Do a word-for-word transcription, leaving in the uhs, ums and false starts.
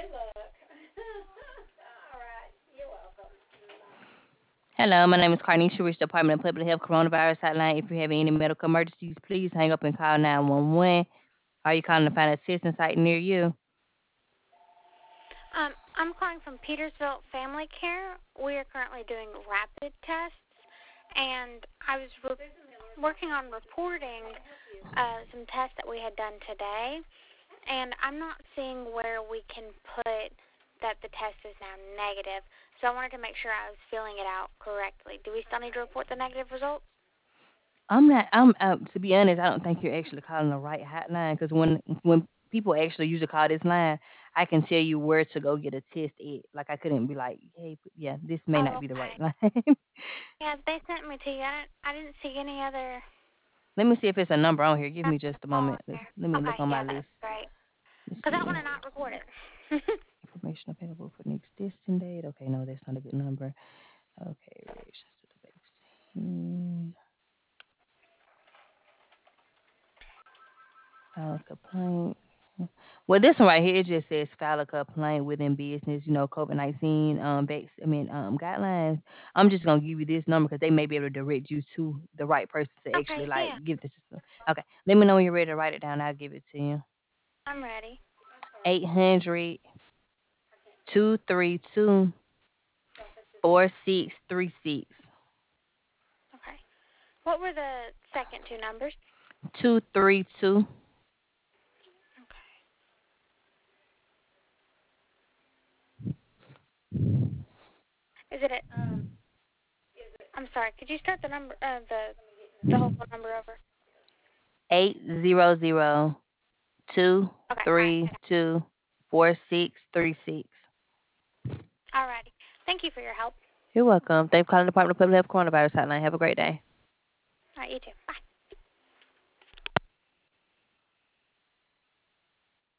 Hello, my name is Carnisha Rich, Department of Public Health Coronavirus Hotline. If you have any medical emergencies, please hang up and call nine one one. Are you calling to find a assistance site near you? Um, I'm calling from Petersville Family Care. We are currently doing rapid tests, and I was re- working on reporting uh, some tests that we had done today, and I'm not seeing where we can put that the test is now negative. So I wanted to make sure I was filling it out correctly. Do we still need to report the negative results? I'm not. I'm uh, to be honest. I don't think you're actually calling the right hotline because when when people actually usually call this line, I can tell you where to go get a test at. Like I couldn't be like, hey, yeah, this may not Oh, be the okay. right line. Yeah, they sent me to you. I didn't, I didn't see any other Let me see if it's a number on here. Give me just a call moment. in Let's, there. let me look Okay, on my yeah, list. that's great. Let's Because I see. want to not report it. Information available for next testing date. Okay, no, that's not a good number. Okay, reactions to the vaccine. File a complaint. Well, this one right here, it just says file a complaint within business, you know, COVID nineteen um, vac- I mean, um, guidelines. I'm just going to give you this number because they may be able to direct you to the right person to Okay, actually, like, yeah, give this. Okay, let me know when you're ready to write it down. I'll give it to you. I'm ready. Eight hundred two three two four six three six. Okay. What were the second two numbers? two three two. Okay. Is it a? I'm sorry. Could you start the number, uh, the the whole phone number over? Eight zero zero two Okay. All right. three two four six three six. All righty. Thank you for your help. You're welcome. Thanks for calling the Department of Public Health Coronavirus Hotline. Have a great day. All right. You too. Bye.